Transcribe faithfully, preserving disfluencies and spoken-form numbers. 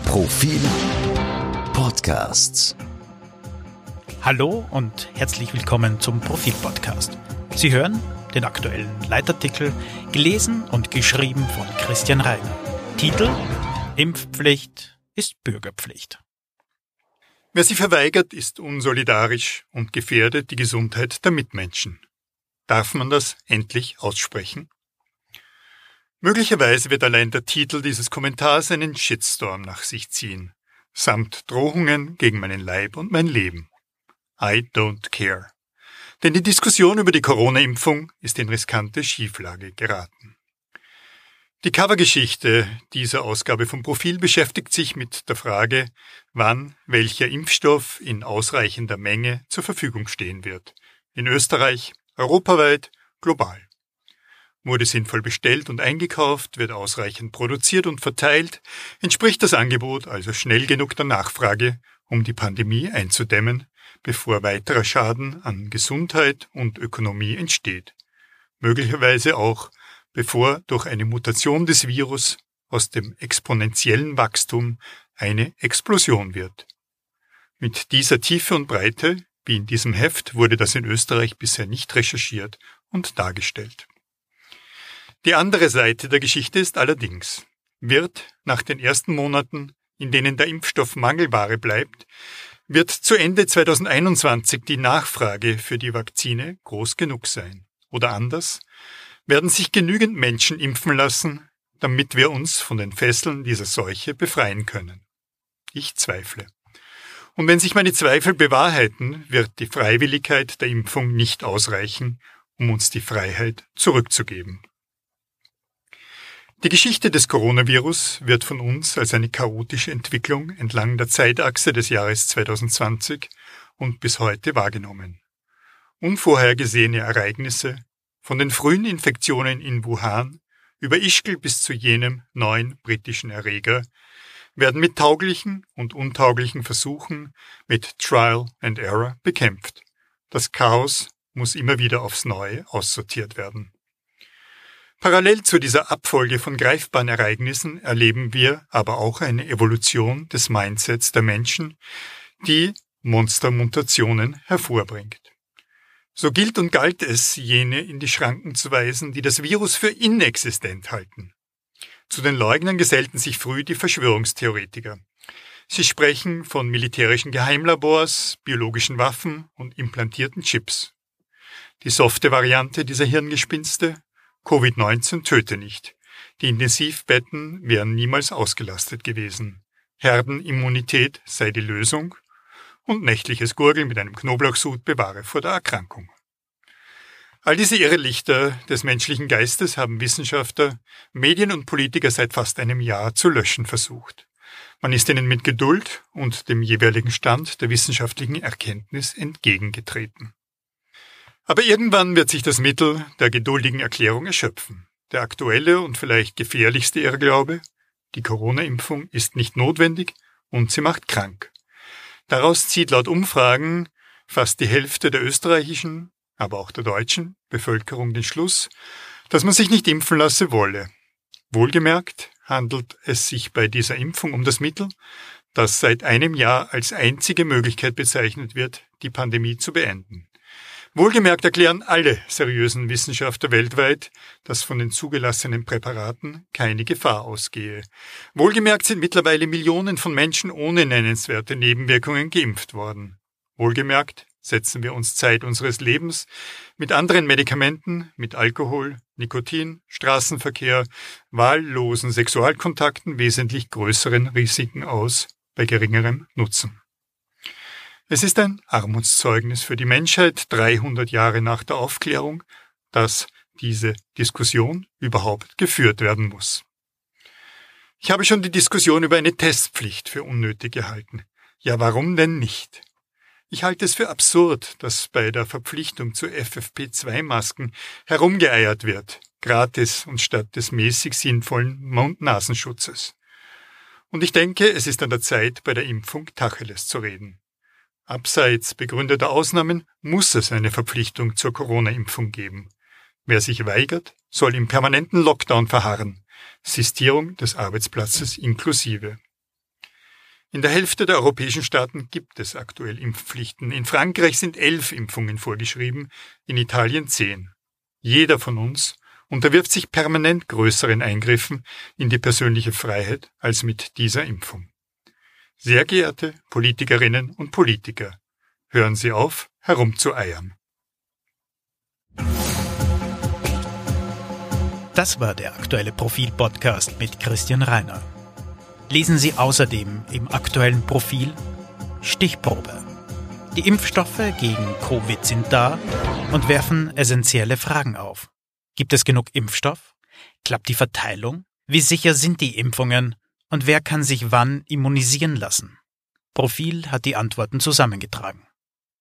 Profil Podcasts. Hallo und herzlich willkommen zum Profil Podcast. Sie hören den aktuellen Leitartikel, gelesen und geschrieben von Christian Reiner. Titel: Impfpflicht ist Bürgerpflicht. Wer sie verweigert, ist unsolidarisch und gefährdet die Gesundheit der Mitmenschen. Darf man das endlich aussprechen? Möglicherweise wird allein der Titel dieses Kommentars einen Shitstorm nach sich ziehen, samt Drohungen gegen meinen Leib und mein Leben. I don't care. Denn die Diskussion über die Corona-Impfung ist in riskante Schieflage geraten. Die Covergeschichte dieser Ausgabe vom Profil beschäftigt sich mit der Frage, wann welcher Impfstoff in ausreichender Menge zur Verfügung stehen wird. In Österreich, europaweit, global. Wurde sinnvoll bestellt und eingekauft, wird ausreichend produziert und verteilt, entspricht das Angebot also schnell genug der Nachfrage, um die Pandemie einzudämmen, bevor weiterer Schaden an Gesundheit und Ökonomie entsteht. Möglicherweise auch, bevor durch eine Mutation des Virus aus dem exponentiellen Wachstum eine Explosion wird. Mit dieser Tiefe und Breite, wie in diesem Heft, wurde das in Österreich bisher nicht recherchiert und dargestellt. Die andere Seite der Geschichte ist allerdings, wird nach den ersten Monaten, in denen der Impfstoff Mangelware bleibt, wird zu Ende zweitausendeinundzwanzig die Nachfrage für die Vakzine groß genug sein. Oder anders, werden sich genügend Menschen impfen lassen, damit wir uns von den Fesseln dieser Seuche befreien können. Ich zweifle. Und wenn sich meine Zweifel bewahrheiten, wird die Freiwilligkeit der Impfung nicht ausreichen, um uns die Freiheit zurückzugeben. Die Geschichte des Coronavirus wird von uns als eine chaotische Entwicklung entlang der Zeitachse des Jahres zweitausendzwanzig und bis heute wahrgenommen. Unvorhergesehene Ereignisse, von den frühen Infektionen in Wuhan über Ischgl bis zu jenem neuen britischen Erreger, werden mit tauglichen und untauglichen Versuchen, mit Trial and Error bekämpft. Das Chaos muss immer wieder aufs Neue aussortiert werden. Parallel zu dieser Abfolge von greifbaren Ereignissen erleben wir aber auch eine Evolution des Mindsets der Menschen, die Monstermutationen hervorbringt. So gilt und galt es, jene in die Schranken zu weisen, die das Virus für inexistent halten. Zu den Leugnern gesellten sich früh die Verschwörungstheoretiker. Sie sprechen von militärischen Geheimlabors, biologischen Waffen und implantierten Chips. Die softe Variante dieser Hirngespinste: Covid neunzehn töte nicht. Die Intensivbetten wären niemals ausgelastet gewesen. Herdenimmunität sei die Lösung und nächtliches Gurgeln mit einem Knoblauchsud bewahre vor der Erkrankung. All diese Irrlichter des menschlichen Geistes haben Wissenschaftler, Medien und Politiker seit fast einem Jahr zu löschen versucht. Man ist ihnen mit Geduld und dem jeweiligen Stand der wissenschaftlichen Erkenntnis entgegengetreten. Aber irgendwann wird sich das Mittel der geduldigen Erklärung erschöpfen. Der aktuelle und vielleicht gefährlichste Irrglaube: die Corona-Impfung ist nicht notwendig und sie macht krank. Daraus zieht laut Umfragen fast die Hälfte der österreichischen, aber auch der deutschen Bevölkerung den Schluss, dass man sich nicht impfen lasse wolle. Wohlgemerkt handelt es sich bei dieser Impfung um das Mittel, das seit einem Jahr als einzige Möglichkeit bezeichnet wird, die Pandemie zu beenden. Wohlgemerkt erklären alle seriösen Wissenschaftler weltweit, dass von den zugelassenen Präparaten keine Gefahr ausgehe. Wohlgemerkt sind mittlerweile Millionen von Menschen ohne nennenswerte Nebenwirkungen geimpft worden. Wohlgemerkt setzen wir uns Zeit unseres Lebens mit anderen Medikamenten, mit Alkohol, Nikotin, Straßenverkehr, wahllosen Sexualkontakten wesentlich größeren Risiken aus, bei geringerem Nutzen. Es ist ein Armutszeugnis für die Menschheit, dreihundert Jahre nach der Aufklärung, dass diese Diskussion überhaupt geführt werden muss. Ich habe schon die Diskussion über eine Testpflicht für unnötig gehalten. Ja, warum denn nicht? Ich halte es für absurd, dass bei der Verpflichtung zu F F P zwei Masken herumgeeiert wird, gratis und statt des mäßig sinnvollen Mund-Nasenschutzes. Und ich denke, es ist an der Zeit, bei der Impfung Tacheles zu reden. Abseits begründeter Ausnahmen muss es eine Verpflichtung zur Corona-Impfung geben. Wer sich weigert, soll im permanenten Lockdown verharren, Sistierung des Arbeitsplatzes inklusive. In der Hälfte der europäischen Staaten gibt es aktuell Impfpflichten. In Frankreich sind elf Impfungen vorgeschrieben, in Italien zehn. Jeder von uns unterwirft sich permanent größeren Eingriffen in die persönliche Freiheit als mit dieser Impfung. Sehr geehrte Politikerinnen und Politiker, hören Sie auf, herumzueiern. Das war der aktuelle Profil-Podcast mit Christian Rainer. Lesen Sie außerdem im aktuellen Profil Stichprobe. Die Impfstoffe gegen Covid sind da und werfen essentielle Fragen auf. Gibt es genug Impfstoff? Klappt die Verteilung? Wie sicher sind die Impfungen? Und wer kann sich wann immunisieren lassen? Profil hat die Antworten zusammengetragen.